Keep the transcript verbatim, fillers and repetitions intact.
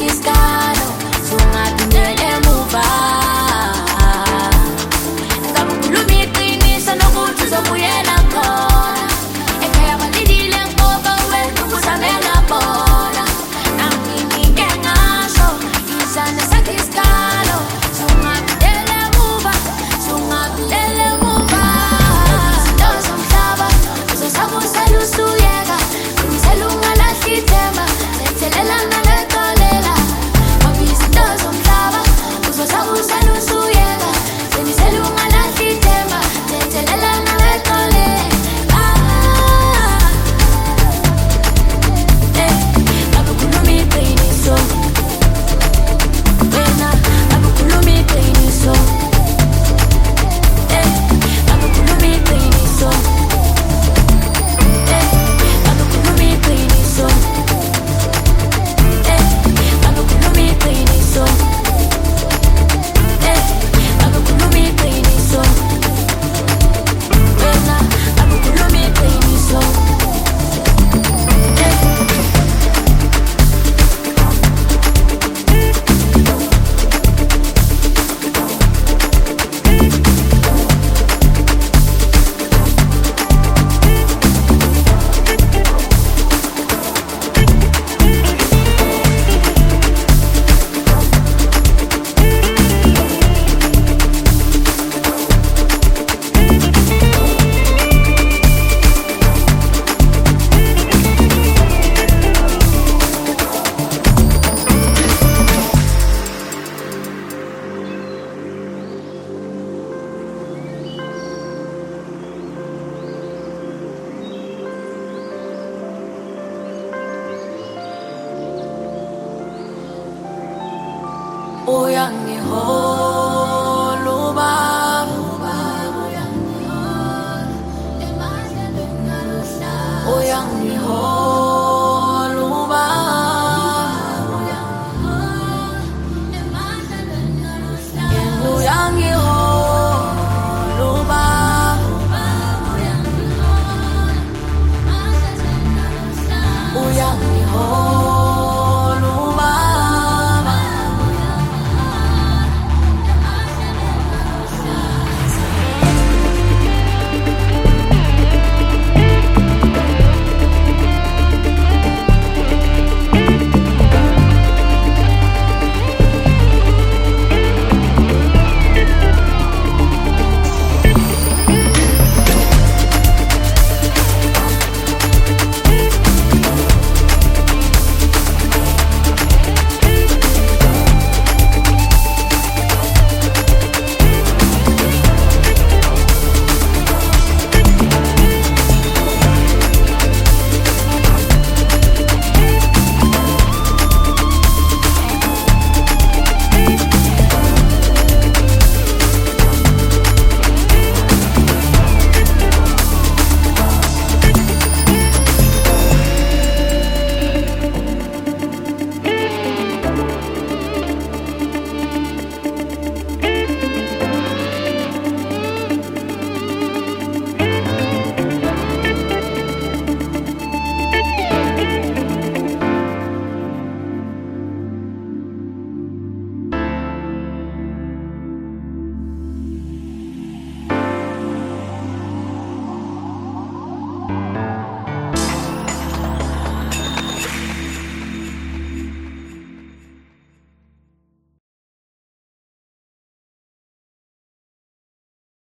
iskalo sungaphindele emuva ngabe ukhuluma iqiniso nokuthi uzobuyela khona ekhaya balindile ngoba wena uzamela bona nami ngike ngasho izandla sakhe iskalo sungaphindele emuva sungaphindele emuva izinto zomhlaba uzosabusela usuyeka unisela ungalahli ithemba sethelela naleqolela ngoba izinto zomhlaba uzosabusela usuyeka senisela ungalahli ithemba sethelela naleqolela eh ngabe ukhuluma iqiniso wena ngabe ukhuluma iqiniso eh ngabe ukhuluma iqiniso eh ngabe ukhuluma iqiniso eh ngabe ukhuluma iqiniso eh ngabe ukhuluma iqiniso wena ngabe ukhuluma iqiniso eh uyangihola